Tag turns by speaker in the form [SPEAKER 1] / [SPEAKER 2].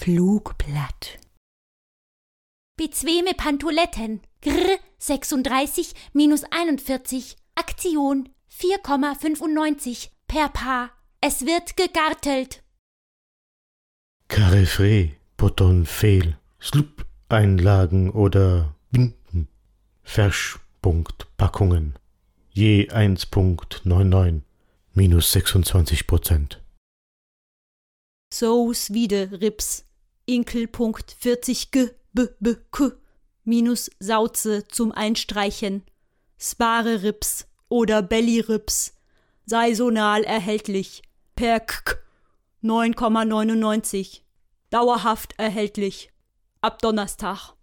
[SPEAKER 1] Flugblatt.
[SPEAKER 2] Bezweme Pantoletten. Grr 36 minus 41. Aktion 4,95 per Paar. Es wird gegartelt.
[SPEAKER 3] Carré, Button, Fehl, Slup, Einlagen oder Binden. Verschpunktpackungen. Je 1,99. Minus 26%.
[SPEAKER 1] Sauce wieder Rips. Inkelpunkt 40 g b b k. Minus Sauze zum Einstreichen. Spare Rips oder Belly Rips. Saisonal erhältlich. Per 9,99. Dauerhaft erhältlich. Ab Donnerstag.